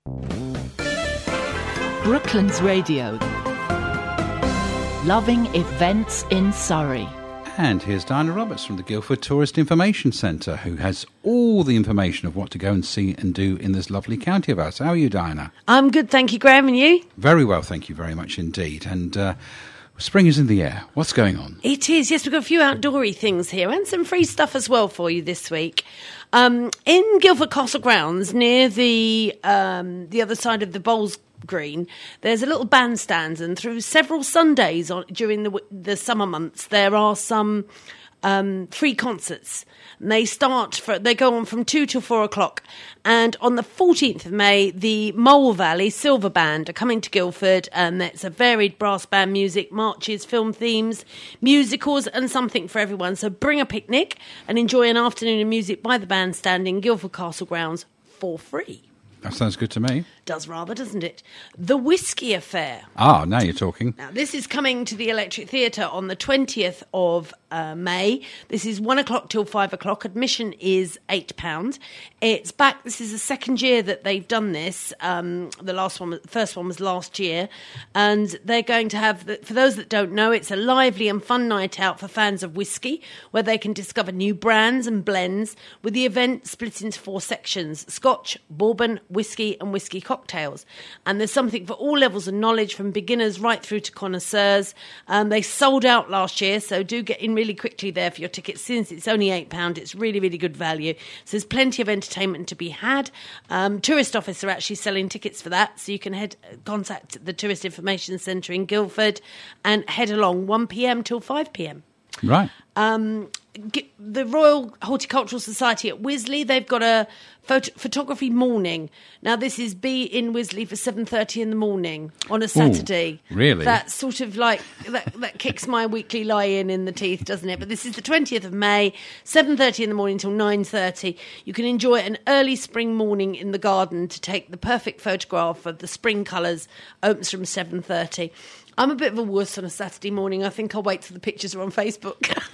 Brooklands Radio. Loving events in Surrey. And here's Diana Roberts from the Guildford Tourist Information Centre, who has all the information of what to go and see and do in this lovely county of ours. How are you, Diana? I'm good, thank you, Graham, and you? Very well, thank you very much indeed. And spring is in the air. What's going on? It is, yes, we've got a few outdoory things here and some free stuff as well for you this week. In Guildford Castle grounds, near the other side of the Bowls Green, there's a little bandstand, and through several Sundays during the summer months, there are some free concerts. And they go on from 2 till 4 o'clock. And on the 14th of May, the Mole Valley Silver Band are coming to Guildford, and it's a varied brass band music, marches, film themes, musicals, and something for everyone. So bring a picnic and enjoy an afternoon of music by the bandstand in Guildford Castle grounds for free. That sounds good to me. Does rather, doesn't it? The Whiskey Affair. Ah, now you're talking. Now, this is coming to the Electric Theatre on the 20th of May. This is 1 o'clock till 5 o'clock. Admission is £8. It's back. This is the second year that they've done this. The first one was last year. And they're going to have, for those that don't know, it's a lively and fun night out for fans of whiskey, where they can discover new brands and blends, with the event split into 4 sections: Scotch, Bourbon, whiskey and whiskey cocktails. And there's something for all levels of knowledge, from beginners right through to connoisseurs. They sold out last year, so do get in really quickly there for your tickets. Since it's only £8, it's really, really good value. So there's plenty of entertainment to be had. Tourist Office are actually selling tickets for that, so you can contact the Tourist Information Centre in Guildford and head along 1pm till 5pm. Right. The Royal Horticultural Society at Wisley, they've got a photography morning. Now, this is be in Wisley for 7:30 in the morning on a Saturday. Ooh, really? That's sort of like, that kicks my weekly lie-in the teeth, doesn't it? But this is the 20th of May, 7:30 in the morning till 9:30. You can enjoy an early spring morning in the garden to take the perfect photograph of the spring colours. Opens from 7:30. I'm a bit of a wuss on a Saturday morning. I think I'll wait till the pictures are on Facebook.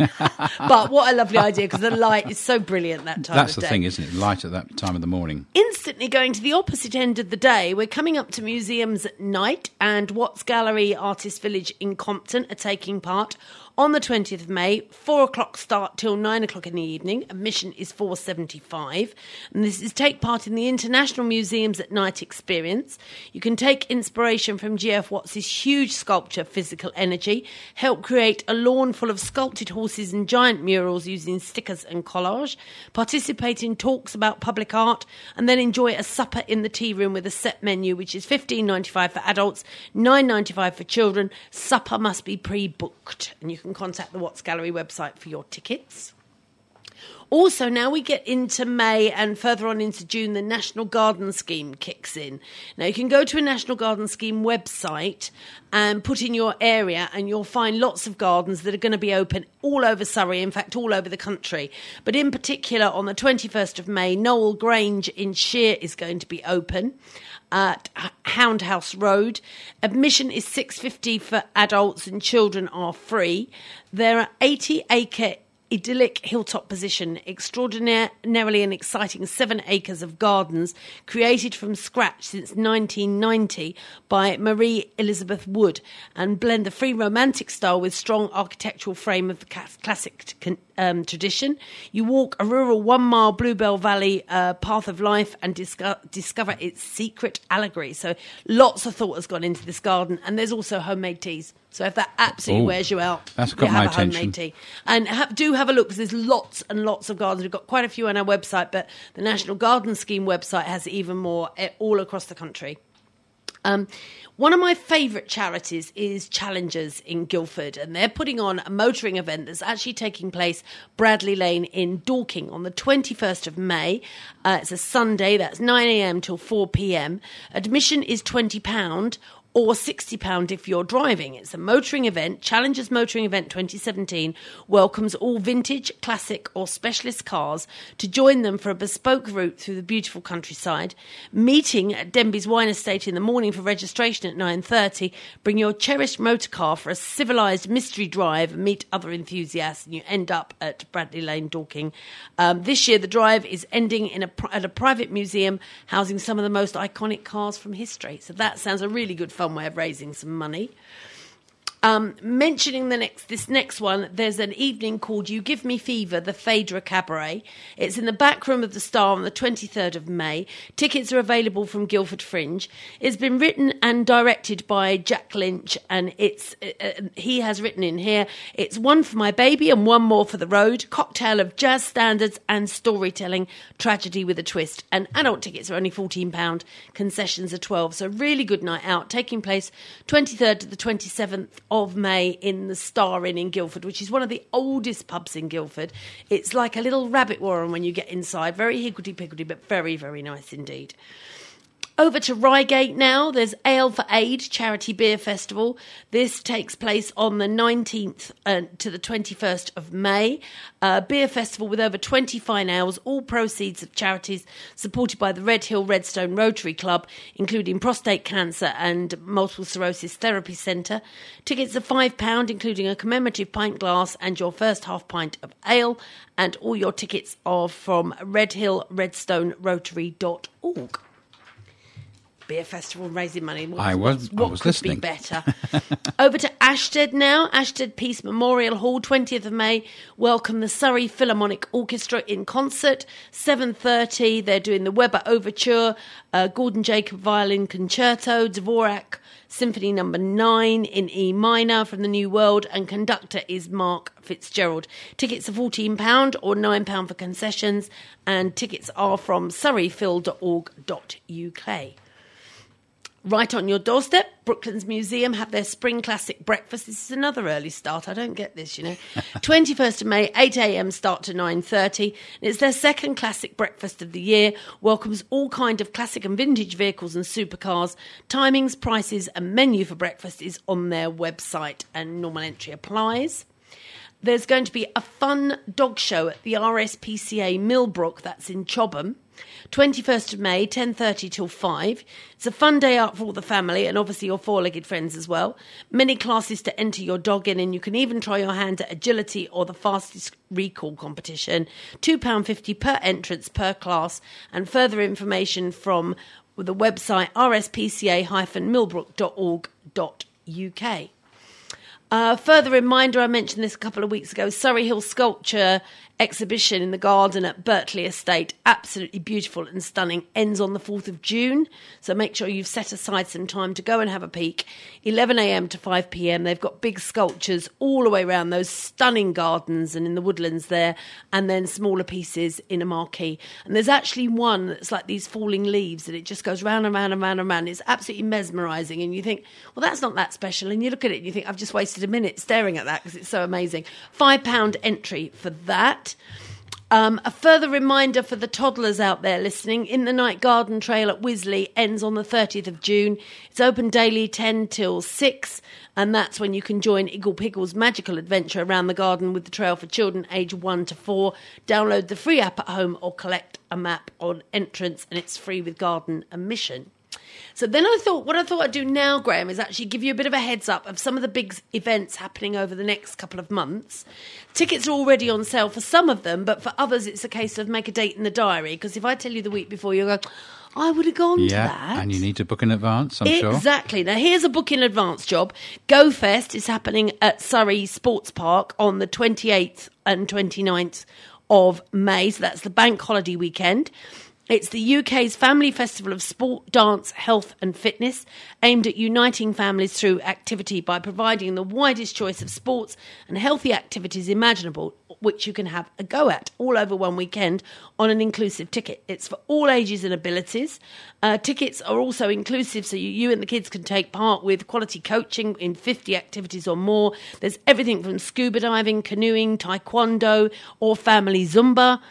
But what a lovely idea, because the light is so brilliant that time of day. That's the thing, isn't it? Light at that time of the morning. Instantly going to the opposite end of the day, we're coming up to museums at night, and Watts Gallery Artist Village in Compton are taking part. On the 20th of May, 4 o'clock start till 9 o'clock in the evening. Admission is £4.75. And this is take part in the International Museums at Night experience. You can take inspiration from G.F. Watts' huge sculpture, Physical Energy, help create a lawn full of sculpted horses and giant murals using stickers and collage, participate in talks about public art, and then enjoy a supper in the tea room with a set menu, which is $15.95 for adults, $9.95 for children. Supper must be pre-booked, and you can contact the Watts Gallery website for your tickets. Also, now we get into May and further on into June, the National Garden Scheme kicks in. Now, you can go to a National Garden Scheme website and put in your area, and you'll find lots of gardens that are going to be open all over Surrey, in fact, all over the country. But in particular, on the 21st of May, Knowle Grange in Shear is going to be open at Hound House Road. Admission is $6.50 for adults, and children are free. There are 80-acre idyllic hilltop position, extraordinarily and exciting 7 acres of gardens created from scratch since 1990 by Marie Elizabeth Wood, and blend the free romantic style with strong architectural frame of the classic tradition. You walk a rural 1-mile Bluebell Valley path of life and discover its secret allegory. So lots of thought has gone into this garden, and there's also homemade teas. So if that absolutely wears you out, that's got my attention. Homemade tea. And do have a look, because there's lots and lots of gardens. We've got quite a few on our website, but the National Garden Scheme website has even more all across the country. One of my favourite charities is Challengers in Guildford, and they're putting on a motoring event that's actually taking place Bradley Lane in Dorking on the 21st of May. It's a Sunday, that's 9 a.m. till 4 p.m. Admission is £20. or £60 if you're driving. It's a motoring event. Challengers Motoring Event 2017 welcomes all vintage, classic or specialist cars to join them for a bespoke route through the beautiful countryside. Meeting at Denby's Wine Estate in the morning for registration at 9:30. Bring your cherished motor car for a civilised mystery drive and meet other enthusiasts, and you end up at Bradley Lane, Dorking. This year the drive is ending at a private museum housing some of the most iconic cars from history. So that sounds a really good fun way of raising some money. Mentioning this next one, there's an evening called You Give Me Fever, the Phaedra Cabaret. It's in the back room of the Star on the 23rd of May. Tickets are available from Guildford Fringe. It's been written and directed by Jack Lynch, and he has written in here, it's one for my baby and one more for the road. Cocktail of jazz standards and storytelling, tragedy with a twist. And adult tickets are only £14, concessions are £12. So really good night out, taking place 23rd to the 27th of May in the Star Inn in Guildford, which is one of the oldest pubs in Guildford. It's like a little rabbit warren when you get inside. Very higgledy-piggledy, but very, very nice indeed. Over to Reigate now. There's Ale for Aid Charity Beer Festival. This takes place on the 19th to the 21st of May. Beer festival with over 20 fine ales, all proceeds of charities supported by the Red Hill Redstone Rotary Club, including prostate cancer and multiple sclerosis therapy centre. Tickets are £5, including a commemorative pint glass and your first half pint of ale. And all your tickets are from redhillredstonerotary.org. Beer festival raising money. I was listening. Be better? Over to Ashted now. Ashted Peace Memorial Hall, 20th of May. Welcome the Surrey Philharmonic Orchestra in concert. 7:30. They're doing the Weber Overture, Gordon Jacob Violin Concerto, Dvorak Symphony No. 9 in E minor from the New World, and conductor is Mark Fitzgerald. Tickets are £14 or £9 for concessions, and tickets are from surreyphil.org.uk. Right on your doorstep, Brooklands Museum have their Spring Classic Breakfast. This is another early start. I don't get this, 21st of May, 8 a.m. start to 9:30. It's their second classic breakfast of the year. Welcomes all kind of classic and vintage vehicles and supercars. Timings, prices and menu for breakfast is on their website, and normal entry applies. There's going to be a fun dog show at the RSPCA Millbrook, that's in Chobham. 21st of May, 10:30 till 5. It's a fun day out for all the family and obviously your four-legged friends as well. Many classes to enter your dog in, and you can even try your hand at agility or the fastest recall competition. £2.50 per entrance per class, and further information from the website rspca-millbrook.org.uk. Further reminder, I mentioned this a couple of weeks ago, Surrey Hill Sculpture exhibition in the garden at Berkeley Estate, absolutely beautiful and stunning, ends on the 4th of June, so make sure you've set aside some time to go and have a peek. 11 a.m. to 5 p.m. They've got big sculptures all the way around those stunning gardens and in the woodlands there, and then smaller pieces in a marquee. And there's actually one that's like these falling leaves, and it just goes round and round and round and round. It's absolutely mesmerising, and you think, well, that's not that special, and you look at it and you think, I've just wasted a minute staring at that because it's so amazing. £5 entry for that. A further reminder for the toddlers out there listening, In the Night Garden Trail at Wisley ends on the 30th of June. It's open daily 10 till 6, and that's when you can join Iggle Piggle's magical adventure around the garden with the trail for children aged 1 to 4. Download the free app at home or collect a map on entrance, and it's free with garden admission. So then what I thought I'd do now, Graham, is actually give you a bit of a heads up of some of the big events happening over the next couple of months. Tickets are already on sale for some of them, but for others it's a case of make a date in the diary, because if I tell you the week before, you'll go, I would have gone to that. And you need to book in advance, I'm sure. Exactly. Now, here's a book in advance job. Go Fest is happening at Surrey Sports Park on the 28th and 29th of May, so that's the bank holiday weekend. It's the UK's family festival of sport, dance, health and fitness, aimed at uniting families through activity by providing the widest choice of sports and healthy activities imaginable, which you can have a go at all over one weekend on an inclusive ticket. It's for all ages and abilities. Tickets are also inclusive, so you and the kids can take part with quality coaching in 50 activities or more. There's everything from scuba diving, canoeing, taekwondo or family Zumba.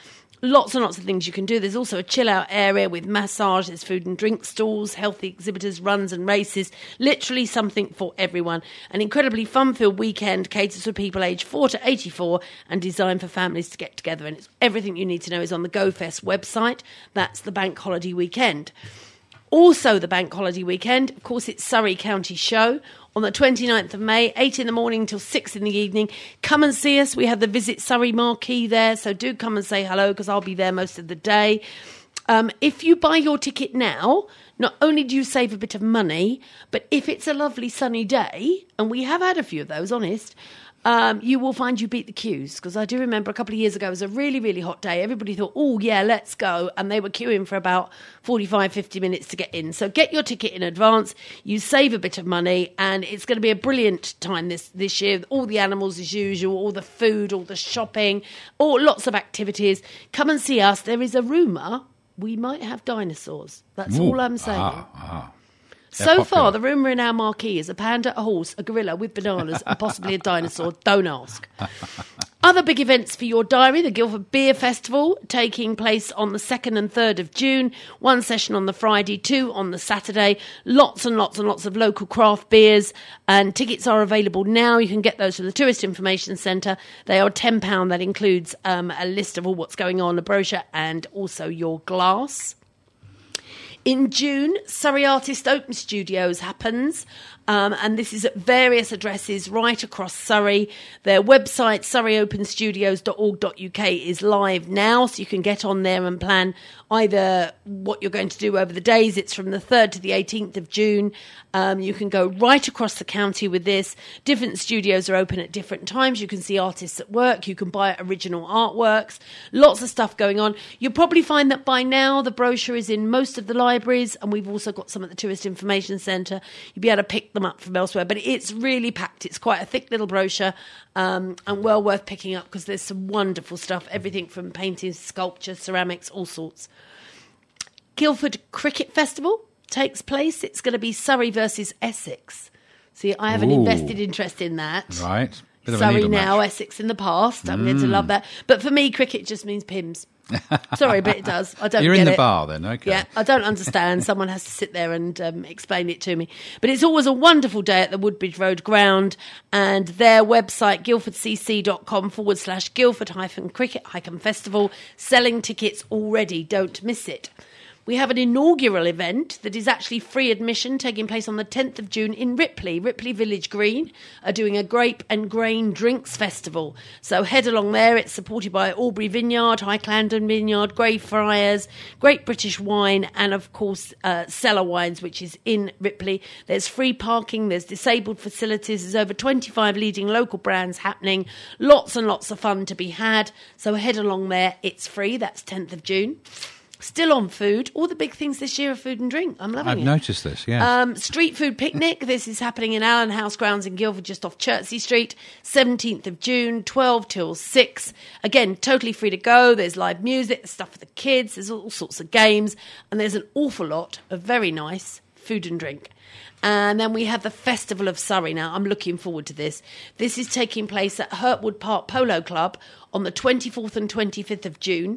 Lots and lots of things you can do. There's also a chill-out area with massage, there's food and drink stalls, healthy exhibitors, runs and races. Literally something for everyone. An incredibly fun-filled weekend caters for people aged 4 to 84 and designed for families to get together. And it's everything you need to know is on the GoFest website. That's the bank holiday weekend. Also the bank holiday weekend, of course, it's Surrey County Show on the 29th of May, 8 in the morning till 6 in the evening. Come and see us. We have the Visit Surrey marquee there, so do come and say hello because I'll be there most of the day. If you buy your ticket now, not only do you save a bit of money, but if it's a lovely sunny day, and we have had a few of those, honest, you will find you beat the queues. Because I do remember a couple of years ago, it was a really, really hot day. Everybody thought, oh, yeah, let's go. And they were queuing for about 45, 50 minutes to get in. So get your ticket in advance. You save a bit of money. And it's going to be a brilliant time this year. All the animals as usual, all the food, all the shopping, lots of activities. Come and see us. There is a rumour we might have dinosaurs. That's all I'm saying. So far, the rumour in our marquee is a panda, a horse, a gorilla with bananas, and possibly a dinosaur. Don't ask. Other big events for your diary, the Guildford Beer Festival, taking place on the 2nd and 3rd of June. 1 session on the Friday, 2 on the Saturday. Lots and lots and lots of local craft beers. And tickets are available now. You can get those from the Tourist Information Centre. They are £10. That includes a list of all what's going on, a brochure, and also your glass. In June, Surrey Artist Open Studios happens, and this is at various addresses right across Surrey. Their website, surreyopenstudios.org.uk, is live now, so you can get on there and plan either what you're going to do over the days. It's from the 3rd to the 18th of June. You can go right across the county with this. Different studios are open at different times. You can see artists at work. You can buy original artworks. Lots of stuff going on. You'll probably find that by now the brochure is in most of the libraries, and we've also got some at the Tourist Information Centre. You'll be able to pick them up from elsewhere, but it's really packed. It's quite a thick little brochure, and well worth picking up because there's some wonderful stuff, everything from paintings, sculpture, ceramics, all sorts. Guildford Cricket Festival takes place. It's going to be Surrey versus Essex. See, I have an invested interest in that. Right. Bit of Surrey now, match. Essex in the past. I'm going to love that. But for me, cricket just means Pims. Sorry, but it does. I don't You're get in the it. bar then, okay. Yeah, I don't understand. Someone has to sit there and explain it to me. But it's always a wonderful day at the Woodbridge Road ground, and their website, guildfordcc.com/Guildford-cricket-festival, selling tickets already. Don't miss it. We have an inaugural event that is actually free admission taking place on the 10th of June in Ripley. Ripley Village Green are doing a grape and grain drinks festival. So head along there. It's supported by Albury Vineyard, High Clarendon Vineyard, Greyfriars, Great British Wine, and of course Cellar Wines, which is in Ripley. There's free parking. There's disabled facilities. There's over 25 leading local brands happening. Lots and lots of fun to be had. So head along there. It's free. That's 10th of June. Still on food. All the big things this year are food and drink. I'm loving it. I've noticed this, yeah. Street food picnic. This is happening in Allen House Grounds in Guildford, just off Chertsey Street. 17th of June, 12 till 6. Again, totally free to go. There's live music, there's stuff for the kids. There's all sorts of games. And there's an awful lot of very nice food and drink. And then we have the Festival of Surrey. Now, I'm looking forward to this. This is taking place at Hurtwood Park Polo Club on the 24th and 25th of June.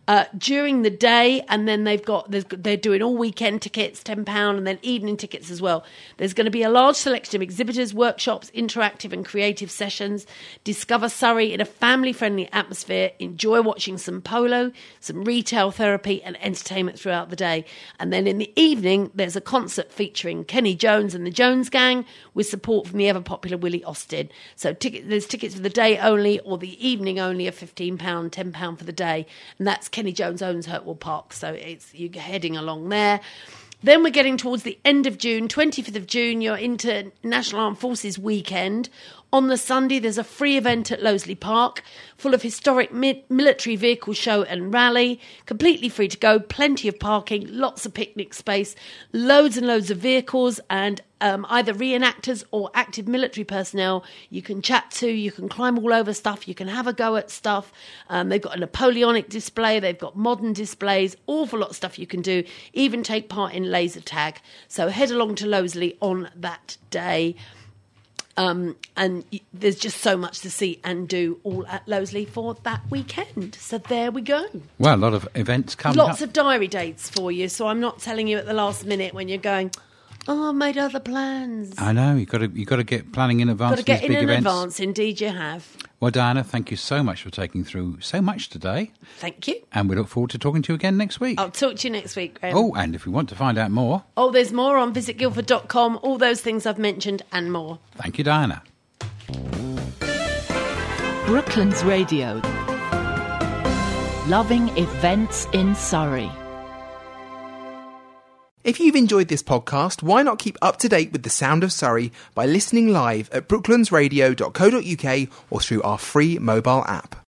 During the day, and then they're doing all weekend tickets, £10, and then evening tickets as well. There's going to be a large selection of exhibitors, workshops, interactive and creative sessions. Discover Surrey in a family-friendly atmosphere. Enjoy watching some polo, some retail therapy and entertainment throughout the day. And then in the evening, there's a concert featuring Kenny Jones and the Jones Gang with support from the ever-popular Willie Austin. So there's tickets for the day only or the evening only of £15, £10 for the day. And that's Kenny Jones owns Hurtwood Park, so you're heading along there. Then we're getting towards the end of June, 25th of June, you're into National Armed Forces weekend. On the Sunday, there's a free event at Loseley Park, full of historic military vehicle show and rally, completely free to go, plenty of parking, lots of picnic space, loads and loads of vehicles, and either reenactors or active military personnel you can chat to, you can climb all over stuff, you can have a go at stuff. They've got a Napoleonic display, they've got modern displays, awful lot of stuff you can do, even take part in laser tag. So head along to Loseley on that day. And there's just so much to see and do all at Loseley for that weekend. So there we go. Well, a lot of events coming up. Lots of diary dates for you. So I'm not telling you at the last minute when you're going, oh, I made other plans. I know, you've got to get planning in advance. Got to get for these in big events. advance. Indeed, you have. Well, Diana, thank you so much for taking through so much today. Thank you. And we look forward to talking to you again next week. I'll talk to you next week, Graham. Oh, and if you want to find out more... Oh, there's more on visitguildford.com, all those things I've mentioned and more. Thank you, Diana. Brooklands Radio. Loving events in Surrey. If you've enjoyed this podcast, why not keep up to date with the sound of Surrey by listening live at brooklandsradio.co.uk or through our free mobile app.